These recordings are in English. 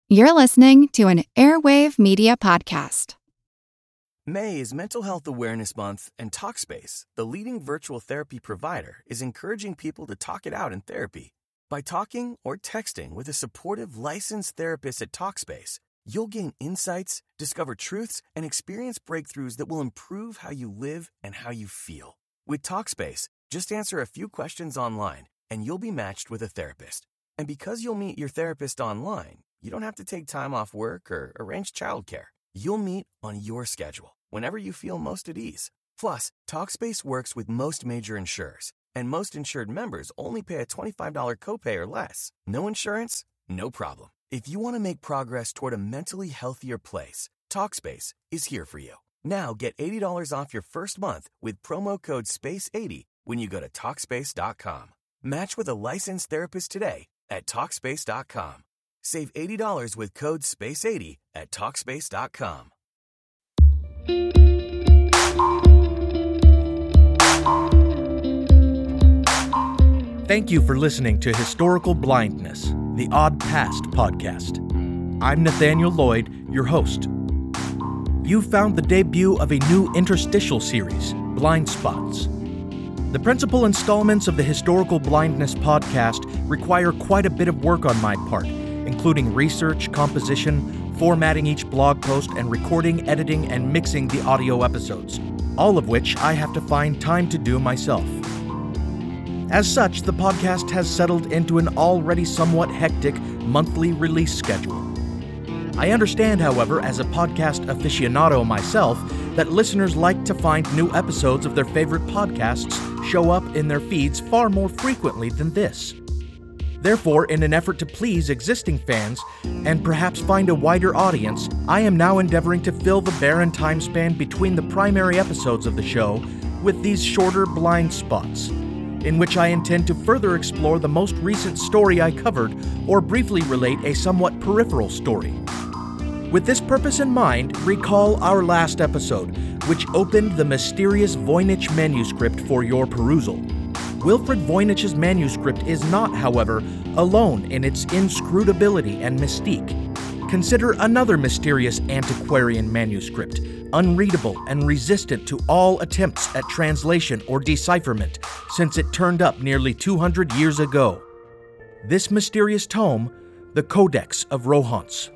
You're listening to an Airwave Media Podcast. May is Mental Health Awareness Month, and Talkspace, the leading virtual therapy provider, is encouraging people to talk it out in therapy. By talking or texting with a supportive, licensed therapist at Talkspace, you'll gain insights, discover truths, and experience breakthroughs that will improve how you live and how you feel. With Talkspace, just answer a few questions online, and you'll be matched with a therapist. And because you'll meet your therapist online, you don't have to take time off work or arrange childcare. You'll meet on your schedule, whenever you feel most at ease. Plus, Talkspace works with most major insurers, and most insured members only pay a $25 copay or less. No insurance? No problem. If you want to make progress toward a mentally healthier place, Talkspace is here for you. Now get $80 off your first month with promo code SPACE80 when you go to Talkspace.com. Match with a licensed therapist today at Talkspace.com. Save $80 with code SPACE80 at Talkspace.com. Thank you for listening to Historical Blindness, the Odd Past podcast. I'm Nathaniel Lloyd, your host. You found the debut of a new interstitial series, Blind Spots. The principal installments of the Historical Blindness podcast require quite a bit of work on my part, including research, composition, formatting each blog post, and recording, editing, and mixing the audio episodes, all of which I have to find time to do myself. As such, the podcast has settled into an already somewhat hectic monthly release schedule. I understand, however, as a podcast aficionado myself, that listeners like to find new episodes of their favorite podcasts show up in their feeds far more frequently than this. Therefore, in an effort to please existing fans and perhaps find a wider audience, I am now endeavoring to fill the barren time span between the primary episodes of the show with these shorter blind spots, in which I intend to further explore the most recent story I covered or briefly relate a somewhat peripheral story. With this purpose in mind, recall our last episode, which opened the mysterious Voynich manuscript for your perusal. Wilfrid Voynich's manuscript is not, however, alone in its inscrutability and mystique. Consider another mysterious antiquarian manuscript, unreadable and resistant to all attempts at translation or decipherment since it turned up nearly 200 years ago. This mysterious tome, the Codex of Rohance.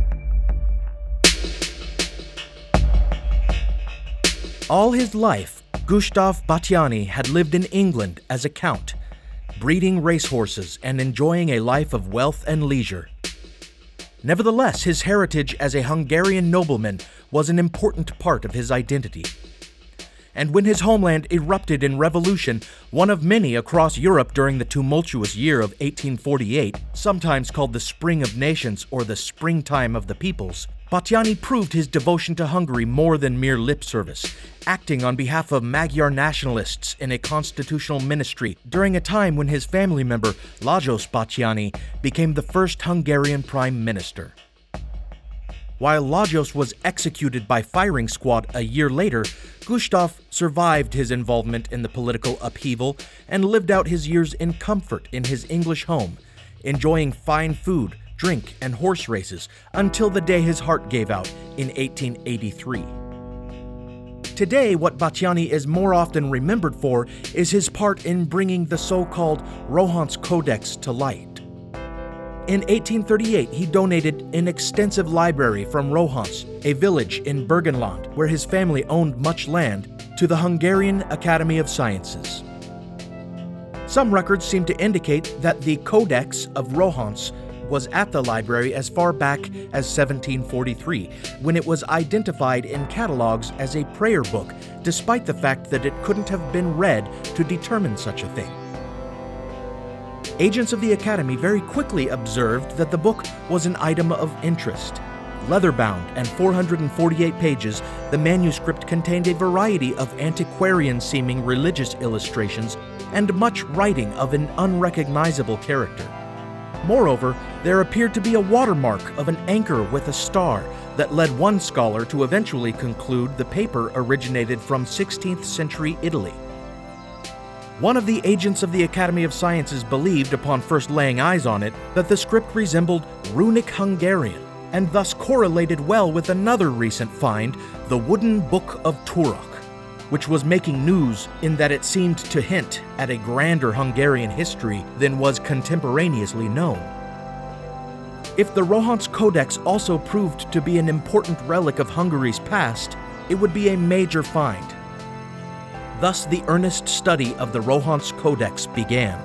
All his life, Gustave Battiani had lived in England as a count, breeding racehorses and enjoying a life of wealth and leisure. Nevertheless, his heritage as a Hungarian nobleman was an important part of his identity. And when his homeland erupted in revolution, one of many across Europe during the tumultuous year of 1848, sometimes called the Spring of Nations or the Springtime of the Peoples, Battiani proved his devotion to Hungary more than mere lip service, acting on behalf of Magyar nationalists in a constitutional ministry during a time when his family member, Lajos Battiani, became the first Hungarian prime minister. While Lajos was executed by firing squad a year later, Gustav survived his involvement in the political upheaval and lived out his years in comfort in his English home, enjoying fine food, drink, and horse races until the day his heart gave out in 1883. Today, what Battiani is more often remembered for is his part in bringing the so-called Rohance Codex to light. In 1838, he donated an extensive library from Rohance, a village in Burgenland, where his family owned much land, to the Hungarian Academy of Sciences. Some records seem to indicate that the Codex of Rohance was at the library as far back as 1743, when it was identified in catalogs as a prayer book, despite the fact that it couldn't have been read to determine such a thing. Agents of the Academy very quickly observed that the book was an item of interest. Leather-bound and 448 pages, the manuscript contained a variety of antiquarian-seeming religious illustrations and much writing of an unrecognizable character. Moreover, there appeared to be a watermark of an anchor with a star that led one scholar to eventually conclude the paper originated from 16th century Italy. One of the agents of the Academy of Sciences believed, upon first laying eyes on it, that the script resembled runic Hungarian, and thus correlated well with another recent find, the Wooden Book of Turok, which was making news in that it seemed to hint at a grander Hungarian history than was contemporaneously known. If the Rohansz Codex also proved to be an important relic of Hungary's past, it would be a major find. Thus, the earnest study of the Rohansz Codex began.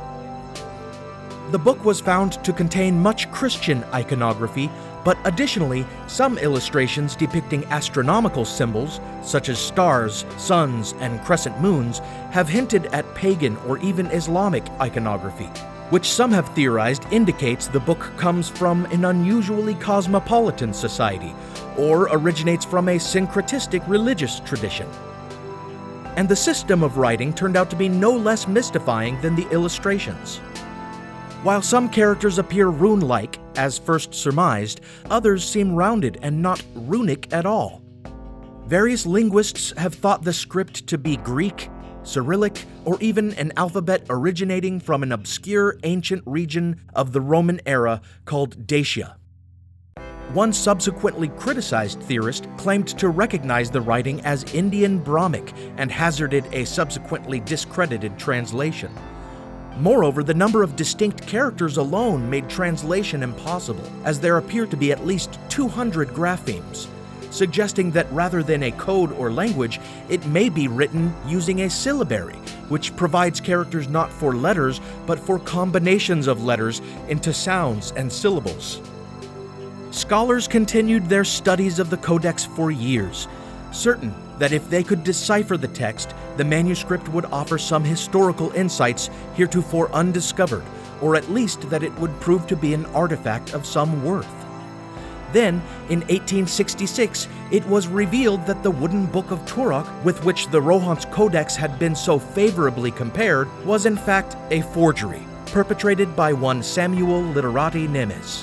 The book was found to contain much Christian iconography, but additionally, some illustrations depicting astronomical symbols, such as stars, suns, and crescent moons, have hinted at pagan or even Islamic iconography, which some have theorized indicates the book comes from an unusually cosmopolitan society, or originates from a syncretistic religious tradition. And the system of writing turned out to be no less mystifying than the illustrations. While some characters appear rune-like, as first surmised, others seem rounded and not runic at all. Various linguists have thought the script to be Greek, Cyrillic, or even an alphabet originating from an obscure ancient region of the Roman era called Dacia. One subsequently criticized theorist claimed to recognize the writing as Indian Brahmic and hazarded a subsequently discredited translation. Moreover, the number of distinct characters alone made translation impossible, as there appear to be at least 200 graphemes, suggesting that rather than a code or language, it may be written using a syllabary, which provides characters not for letters, but for combinations of letters into sounds and syllables. Scholars continued their studies of the Codex for years, certain that if they could decipher the text, the manuscript would offer some historical insights heretofore undiscovered, or at least that it would prove to be an artifact of some worth. Then, in 1866, it was revealed that the Wooden Book of Turok, with which the Rohansz Codex had been so favorably compared, was in fact a forgery, perpetrated by one Samuel Literati Nemes.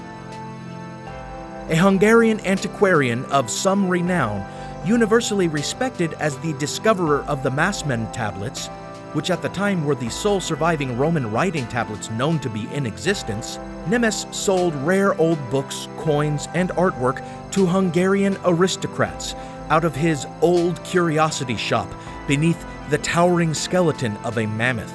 A Hungarian antiquarian of some renown, universally respected as the discoverer of the Masmen tablets, which at the time were the sole surviving Roman writing tablets known to be in existence, Nemes sold rare old books, coins, and artwork to Hungarian aristocrats out of his old curiosity shop beneath the towering skeleton of a mammoth.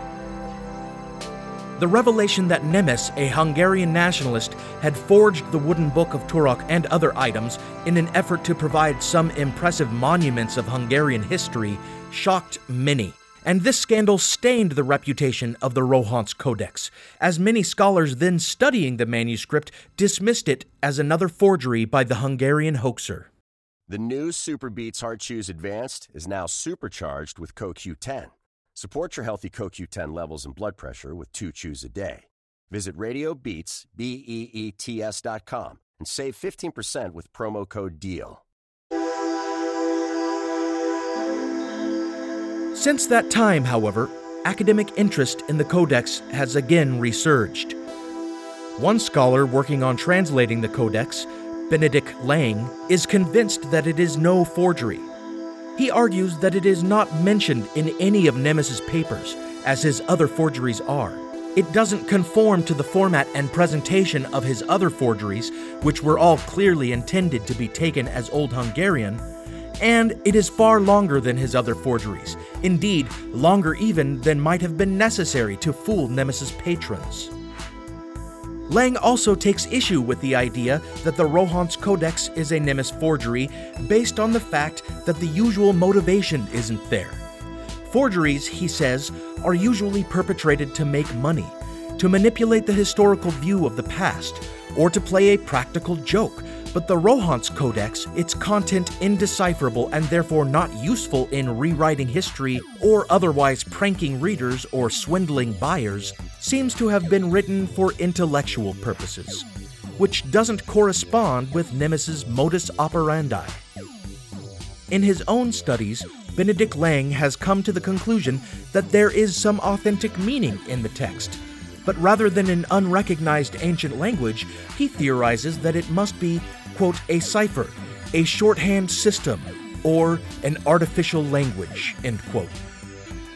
The revelation that Nemes, a Hungarian nationalist, had forged the Wooden Book of Turok and other items in an effort to provide some impressive monuments of Hungarian history shocked many. And this scandal stained the reputation of the Rohansz Codex, as many scholars then studying the manuscript dismissed it as another forgery by the Hungarian hoaxer. The new Super Beats Heart Chews Advanced is now supercharged with CoQ10. Support your healthy CoQ10 levels and blood pressure with 2 chews a day. Visit RadioBeats, BEETS.com and save 15% with promo code DEAL. Since that time, however, academic interest in the Codex has again resurged. One scholar working on translating the Codex, Benedict Lang, is convinced that it is no forgery. He argues that it is not mentioned in any of Nemes's papers, as his other forgeries are. It doesn't conform to the format and presentation of his other forgeries, which were all clearly intended to be taken as Old Hungarian, and it is far longer than his other forgeries, indeed, longer even than might have been necessary to fool Nemes's patrons. Lang also takes issue with the idea that the Rohansz Codex is a Nemes forgery based on the fact that the usual motivation isn't there. Forgeries, he says, are usually perpetrated to make money, to manipulate the historical view of the past, or to play a practical joke. But the Rohansz Codex, its content indecipherable and therefore not useful in rewriting history or otherwise pranking readers or swindling buyers, seems to have been written for intellectual purposes, which doesn't correspond with Nemes's modus operandi. In his own studies, Benedict Lang has come to the conclusion that there is some authentic meaning in the text, but rather than an unrecognized ancient language, he theorizes that it must be, quote, a cipher, a shorthand system, or an artificial language, end quote.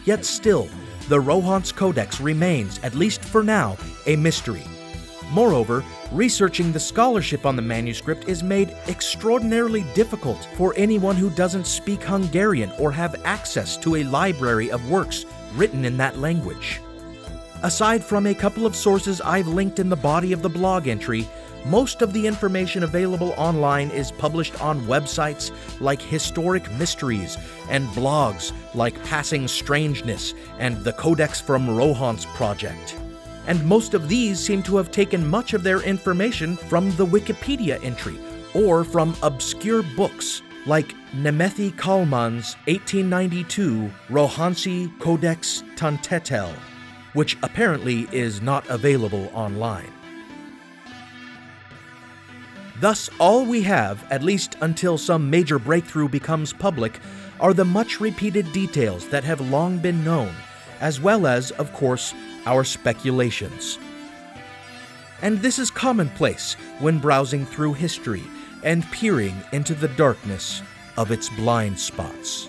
Yet still, the Rohans Codex remains, at least for now, a mystery. Moreover, researching the scholarship on the manuscript is made extraordinarily difficult for anyone who doesn't speak Hungarian or have access to a library of works written in that language. Aside from a couple of sources I've linked in the body of the blog entry, most of the information available online is published on websites like Historic Mysteries and blogs like Passing Strangeness and the Codex from Rohans Project. And most of these seem to have taken much of their information from the Wikipedia entry or from obscure books like Nemethi Kalman's 1892 Rohansi Codex Tantetel, which apparently is not available online. Thus, all we have, at least until some major breakthrough becomes public, are the much-repeated details that have long been known, as well as, of course, our speculations. And this is commonplace when browsing through history and peering into the darkness of its blind spots.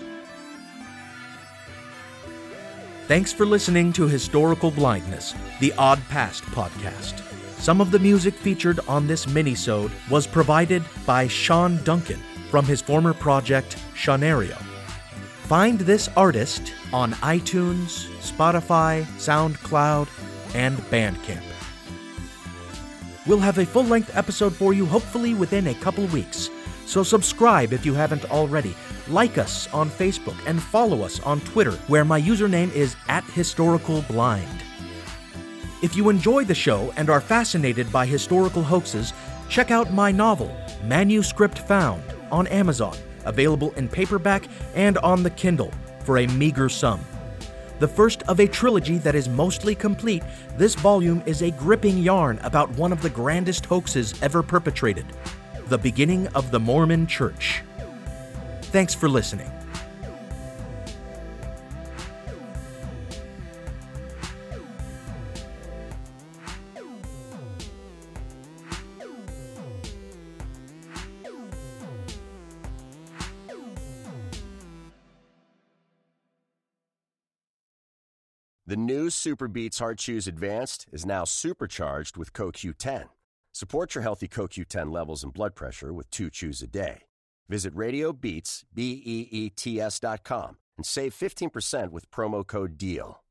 Thanks for listening to Historical Blindness, the Odd Past podcast. Some of the music featured on this minisode was provided by Sean Duncan from his former project, Shaunario. Find this artist on iTunes, Spotify, SoundCloud, and Bandcamp. We'll have a full-length episode for you hopefully within a couple weeks, so subscribe if you haven't already. Like us on Facebook and follow us on Twitter, where my username is @HistoricalBlind. If you enjoy the show and are fascinated by historical hoaxes, check out my novel, Manuscript Found, on Amazon, available in paperback and on the Kindle for a meager sum. The first of a trilogy that is mostly complete, this volume is a gripping yarn about one of the grandest hoaxes ever perpetrated, the beginning of the Mormon Church. Thanks for listening. The new Super Beats Heart Chews Advanced is now supercharged with CoQ10. Support your healthy CoQ10 levels and blood pressure with 2 chews a day. Visit RadioBeats, BEETS.com, and save 15% with promo code DEAL.